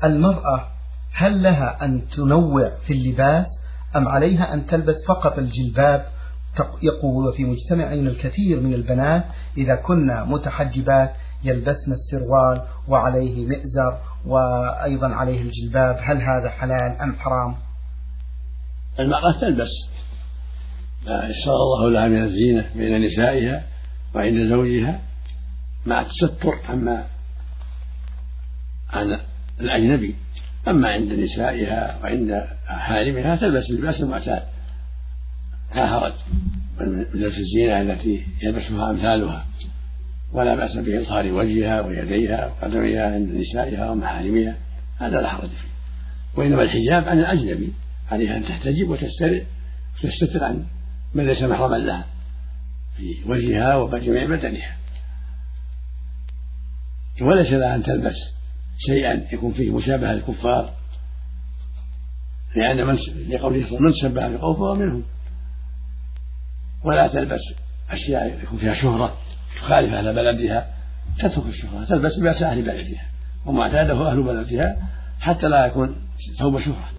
المرأة هل لها أن تنوع في اللباس أم عليها أن تلبس فقط الجلباب؟ يقول في مجتمعين الكثير من البنات إذا كنا متحجبات يلبسن السروال وعليه مئزر وأيضا عليه الجلباب، هل هذا حلال أم حرام؟ المرأة تلبس ما يسر الله لها من الزينة بين نسائها وعند زوجها مع التستر عن الأجنبي، أما عند نسائها وعند حارمها تلبس اللباس المعتاد لا حرج من لبس الزينة التي يلبسها أمثالها، ولا بأس بإظهار وجهها ويديها وقدميها عند نسائها ومحارمها، هذا لا حرج فيه. وإنما الحجاب عن الأجنبي عليها أن تحتجب وتستتر عن من ليس محرما لها في وجهها وجميع بدنها، وليس لها أن تلبس شيئا يكون فيه مشابهة للكفار، لأن لقوله من شبه القوم فهو منهم. ولا تلبس أشياء يكون فيها شهرة تخالف أهل بلدها، تترك الشهرة، تلبس لباس أهل بلدها ومعتاده أهل بلدها حتى لا يكون ثوب شهرة.